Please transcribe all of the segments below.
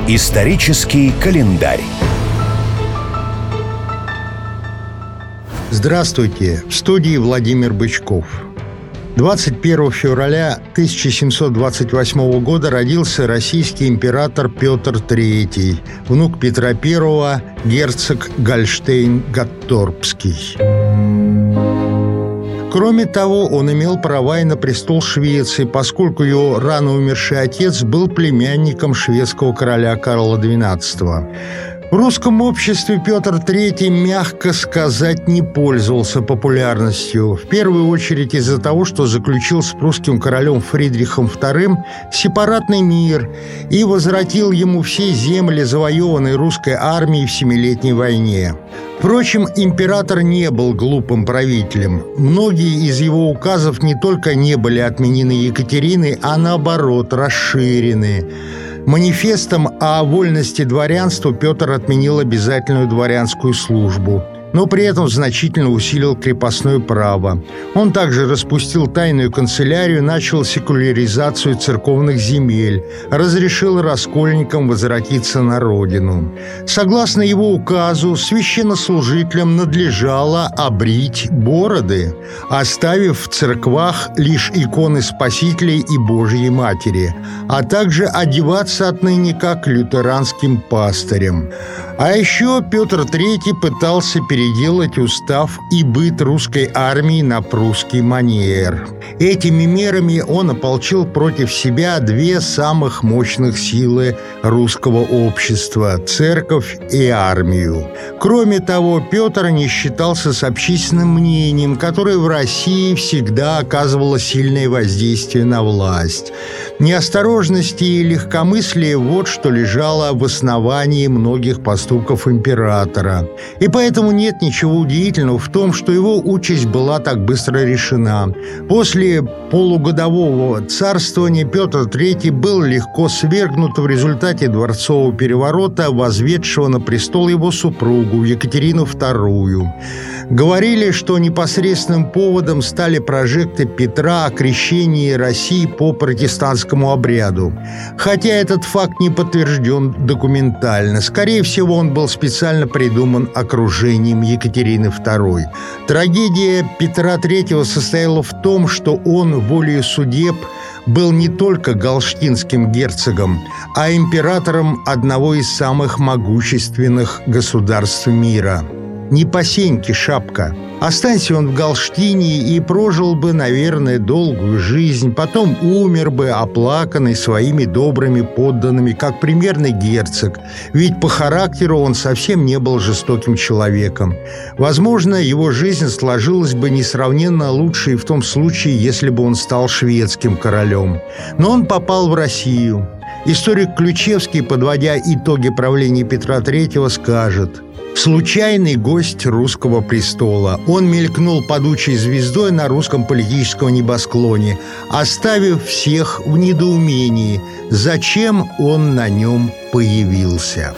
Исторический календарь. Здравствуйте! В студии Владимир Бычков. 21 февраля 1728 года родился российский император Петр III, внук Петра I, герцог Гольштейн-Готторпский. Кроме того, он имел права и на престол Швеции, поскольку его рано умерший отец был племянником шведского короля Карла XII. В русском обществе Петр III, мягко сказать, не пользовался популярностью. В первую очередь из-за того, что заключил с прусским королем Фридрихом II сепаратный мир и возвратил ему все земли, завоеванные русской армией в Семилетней войне. Впрочем, император не был глупым правителем. Многие из его указов не только не были отменены Екатериной, а наоборот расширены. Манифестом о вольности дворянства Петр отменил обязательную дворянскую службу, но при этом значительно усилил крепостное право. Он также распустил тайную канцелярию, начал секуляризацию церковных земель, разрешил раскольникам возвратиться на родину. Согласно его указу, священнослужителям надлежало обрить бороды, оставив в церквах лишь иконы Спасителя и Божьей Матери, а также одеваться отныне как лютеранским пастырям. А еще Петр III пытался переделать устав и быт русской армии на прусский манер. Этими мерами он ополчил против себя две самых мощных силы русского общества – церковь и армию. Кроме того, Петр не считался с общественным мнением, которое в России всегда оказывало сильное воздействие на власть. Неосторожность и легкомыслие – вот что лежало в основании многих поступков императора. И поэтому нет ничего удивительного в том, что его участь была так быстро решена. После полугодового царствования Петр III был легко свергнут в результате дворцового переворота, возведшего на престол его супругу Екатерину II. Говорили, что непосредственным поводом стали прожекты Петра о крещении России по протестантскому обряду. Хотя этот факт не подтвержден документально. Скорее всего, он был специально придуман окружением Екатерины II. Трагедия Петра III состояла в том, что он волею судеб был не только галштинским герцогом, а императором одного из самых могущественных государств мира. Не по сеньке шапка. Останься он в Галштине и прожил бы, наверное, долгую жизнь, потом умер бы, оплаканный своими добрыми подданными, как примерный герцог, ведь по характеру он совсем не был жестоким человеком. Возможно, его жизнь сложилась бы несравненно лучше и в том случае, если бы он стал шведским королем. Но он попал в Россию. Историк Ключевский, подводя итоги правления Петра III, скажет: «Случайный гость русского престола. Он мелькнул падучей звездой на русском политическом небосклоне, оставив всех в недоумении, зачем он на нем появился».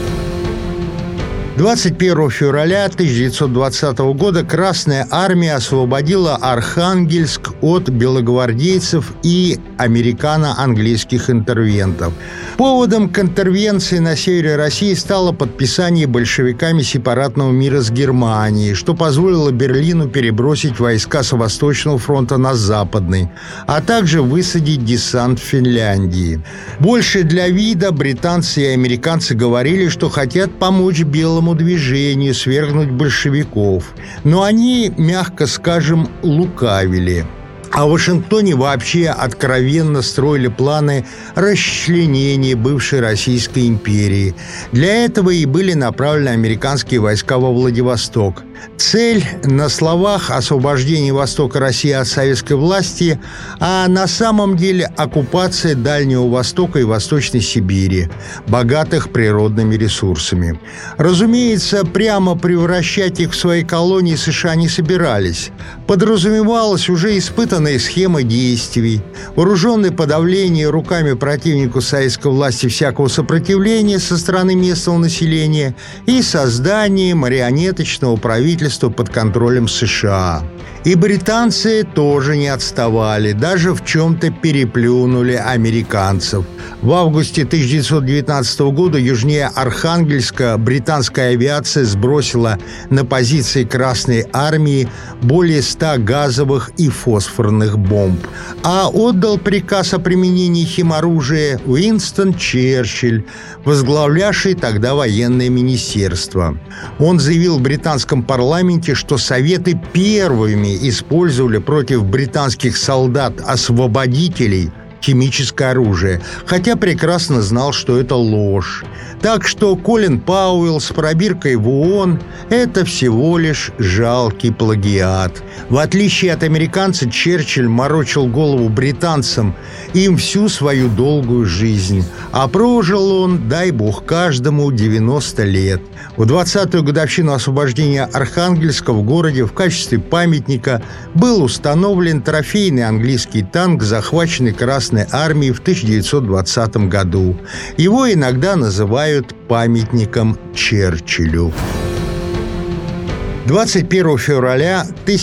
21 февраля 1920 года Красная армия освободила Архангельск от белогвардейцев и американо-английских интервентов. Поводом к интервенции на севере России стало подписание большевиками сепаратного мира с Германией, что позволило Берлину перебросить войска с Восточного фронта на Западный, а также высадить десант в Финляндии. Больше для вида британцы и американцы говорили, что хотят помочь белому движению свергнуть большевиков, но они, мягко скажем, лукавили. А в Вашингтоне вообще откровенно строили планы расчленения бывшей Российской империи. Для этого и были направлены американские войска во Владивосток. Цель на словах освобождение Востока России от советской власти, а на самом деле оккупация Дальнего Востока и Восточной Сибири, богатых природными ресурсами. Разумеется, прямо превращать их в свои колонии США не собирались. Подразумевалась уже испытанная схема действий, вооруженное подавление руками противнику советской власти всякого сопротивления со стороны местного населения и создание марионеточного правительства под контролем США. И британцы тоже не отставали, даже в чем-то переплюнули американцев. В августе 1919 года южнее Архангельска британская авиация сбросила на позиции Красной армии более 100 газовых и фосфорных бомб. А отдал приказ о применении химоружия Уинстон Черчилль, возглавлявший тогда военное министерство. Он заявил в британском парламенте, что Советы первыми использовали против британских солдат-освободителей химическое оружие, хотя прекрасно знал, что это ложь. Так что Колин Пауэлл с пробиркой в ООН – это всего лишь жалкий плагиат. В отличие от американца, Черчилль морочил голову британцам им всю свою долгую жизнь, а прожил он, дай бог каждому, 90 лет. В 20-ю годовщину освобождения Архангельска в городе в качестве памятника был установлен трофейный английский танк, захваченный Красной армией в 1920 году. Его иногда называют памятником Черчиллю. 21 февраля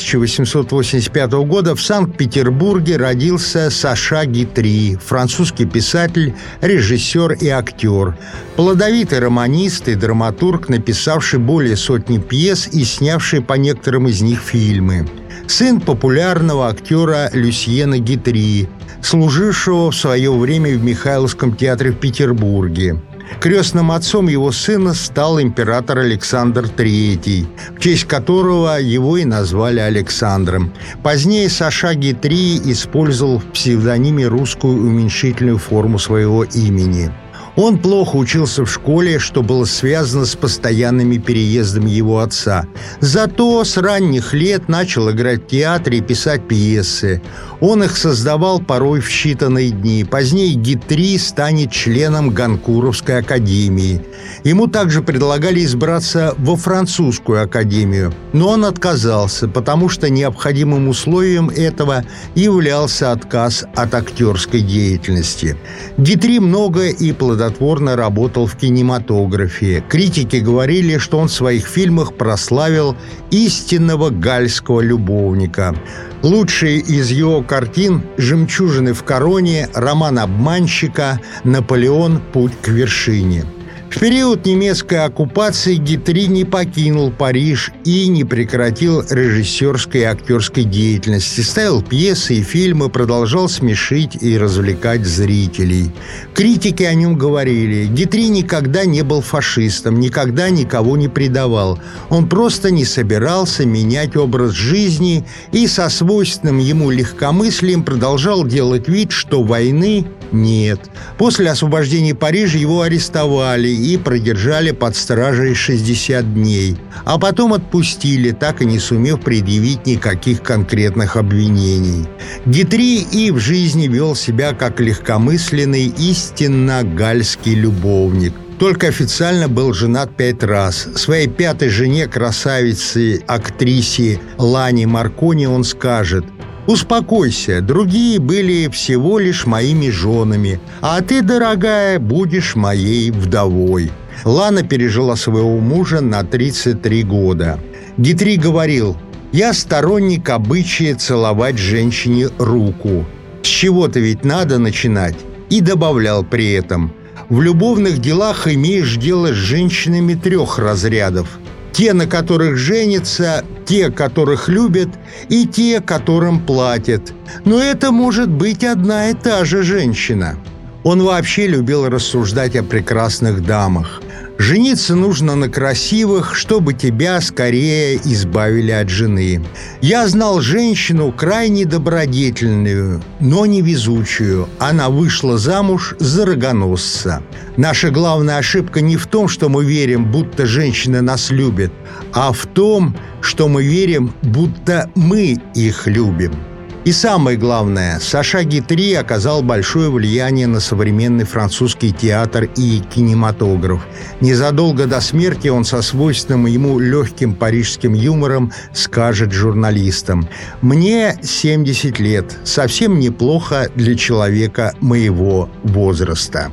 1885 года в Санкт-Петербурге родился Саша Гюитри, французский писатель, режиссер и актер, плодовитый романист и драматург, написавший более сотни пьес и снявший по некоторым из них фильмы. Сын популярного актера Люсьена Гюитри, служившего в свое время в Михайловском театре в Петербурге. Крестным отцом его сына стал император Александр III, в честь которого его и назвали Александром. Позднее Саша Гюитри использовал в псевдониме русскую уменьшительную форму своего имени. Он плохо учился в школе, что было связано с постоянными переездами его отца. Зато с ранних лет начал играть в театре и писать пьесы. Он их создавал порой в считанные дни. Позднее Гюитри станет членом Ганкуровской академии. Ему также предлагали избраться во французскую академию, но он отказался, потому что необходимым условием этого являлся отказ от актерской деятельности. Гюитри много и плодотворно работал в кинематографе. Критики говорили, что он в своих фильмах прославил истинного гальского любовника. Лучшие из его картин «Жемчужины в короне», роман «Обманщика», «Наполеон. Путь к вершине». В период немецкой оккупации Гюитри не покинул Париж и не прекратил режиссерской и актерской деятельности. Ставил пьесы и фильмы, продолжал смешить и развлекать зрителей. Критики о нем говорили: Гюитри никогда не был фашистом, никогда никого не предавал. Он просто не собирался менять образ жизни и со свойственным ему легкомыслием продолжал делать вид, что войны нет. После освобождения Парижа его арестовали и продержали под стражей 60 дней, а потом отпустили, так и не сумев предъявить никаких конкретных обвинений. Гюитри и в жизни вел себя как легкомысленный, истинно гальский любовник. Только официально был женат 5 раз. Своей 5-й жене, красавице, актрисе Лане Маркони, он скажет: «Успокойся, другие были всего лишь моими женами, а ты, дорогая, будешь моей вдовой». Лана пережила своего мужа на 33 года. Гюитри говорил: «Я сторонник обычая целовать женщине руку. С чего-то ведь надо начинать». И добавлял при этом: «В любовных делах имеешь дело с женщинами 3 разрядов. Те, на которых женятся, те, которых любят, и те, которым платят. Но это может быть одна и та же женщина». Он вообще любил рассуждать о прекрасных дамах. Жениться нужно на красивых, чтобы тебя скорее избавили от жены. Я знал женщину крайне добродетельную, но невезучую. Она вышла замуж за рогоносца. Наша главная ошибка не в том, что мы верим, будто женщины нас любят, а в том, что мы верим, будто мы их любим. И самое главное, Саша Гюитри оказал большое влияние на современный французский театр и кинематограф. Незадолго до смерти он со свойственным ему легким парижским юмором скажет журналистам: «Мне 70 лет, совсем неплохо для человека моего возраста».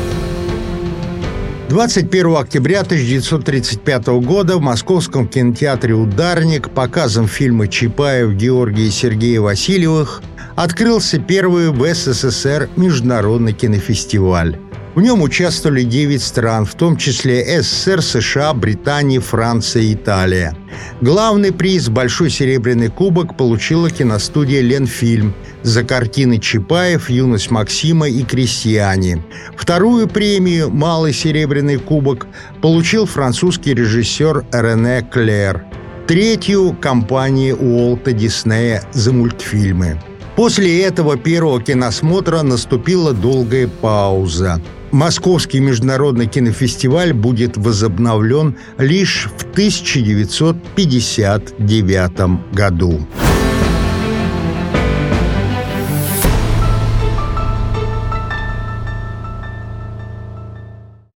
21 октября 1935 года в московском кинотеатре «Ударник» показом фильма Чапаев, Георгия и Сергея Васильевых открылся первый в СССР международный кинофестиваль. В нем участвовали 9 стран, в том числе СССР, США, Британия, Франция и Италия. Главный приз – Большой серебряный кубок получила киностудия «Ленфильм» за картины Чапаев, «Юность Максима» и «Крестьяне». Вторую премию – Малый серебряный кубок получил французский режиссер Рене Клер. Третью – компания Уолта Диснея за мультфильмы. После этого первого киносмотра наступила долгая пауза. Московский международный кинофестиваль будет возобновлен лишь в 1959 году.